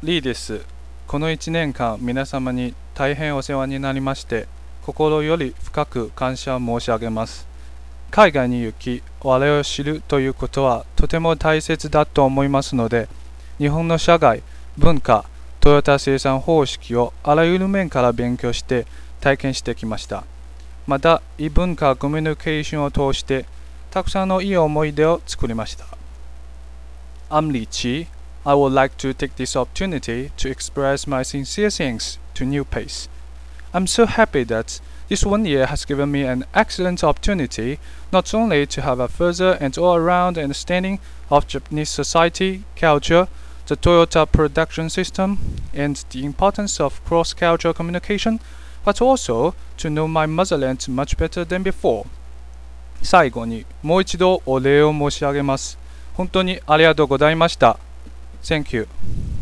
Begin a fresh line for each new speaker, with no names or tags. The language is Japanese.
リーです。この1年間、皆様に大変お世話になりまして、心より深く感謝申し上げます。海外に行き、我を知るということはとても大切だと思いますので、日本の社会、文化、トヨタ生産方式をあらゆる面から勉強して体験してきました。また、異文化コミュニケーションを通して、たくさんのいい思い出を作りました。I'm Li Qi. I would like to take this opportunity to express my sincere thanks to New Pace. I'm so happy that this 1 year has given me an excellent opportunity not only to have a further and all-around understanding of Japanese society, culture, the Toyota production system, and the importance of cross-cultural communication, but also to know my motherland much better than before. 最後にもう一度お礼を申し上げます。本当にありがとうございました。Thank you.